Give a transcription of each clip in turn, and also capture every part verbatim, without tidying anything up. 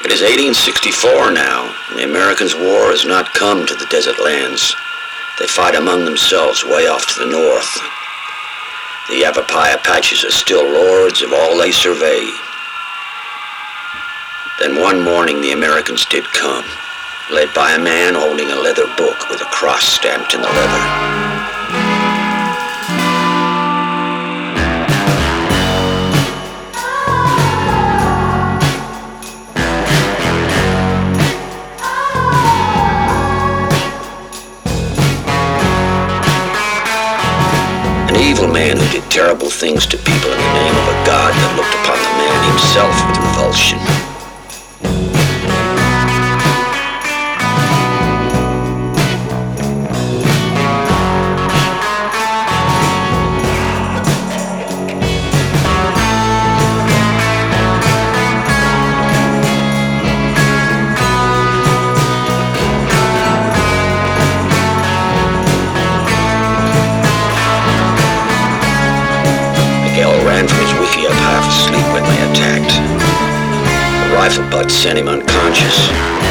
It is eighteen sixty-four now, and the Americans' war has not come to the desert lands. They fight among themselves way off to the north. The Yavapai Apaches are still lords of all they survey. Then one morning the Americans did come, led by a man holding a leather book with a cross stamped in the leather. An evil man who did terrible things to people in the name of a god that looked upon the man himself with revulsion. Ran from his wiki up half asleep when they attacked. The rifle butt sent him unconscious.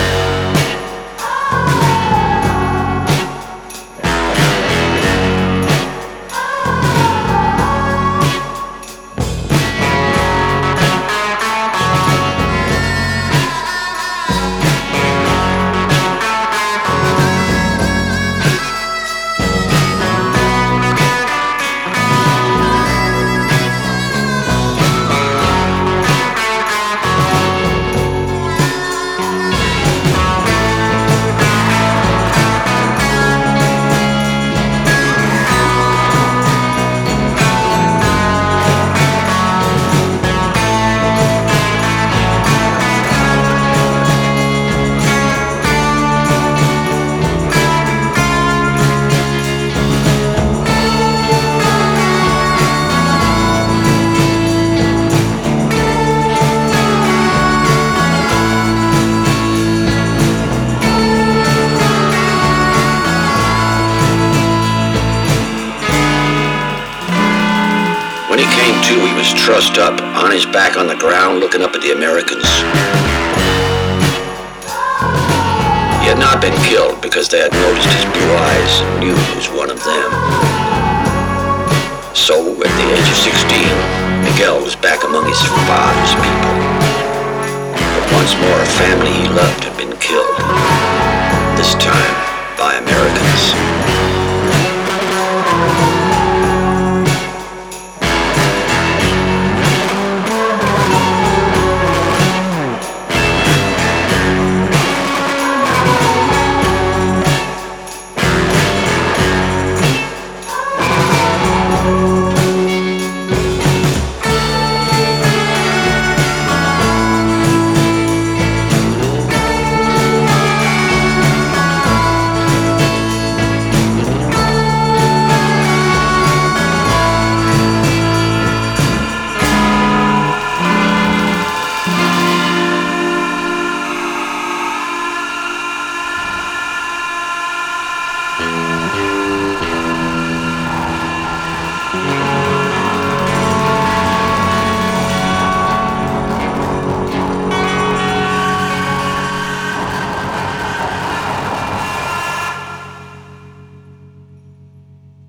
When he came to, he was trussed up, on his back on the ground, looking up at the Americans. He had not been killed because they had noticed his blue eyes and knew he was one of them. So, at the age of sixteen, Miguel was back among his father's people. But once more, a family he loved had been killed.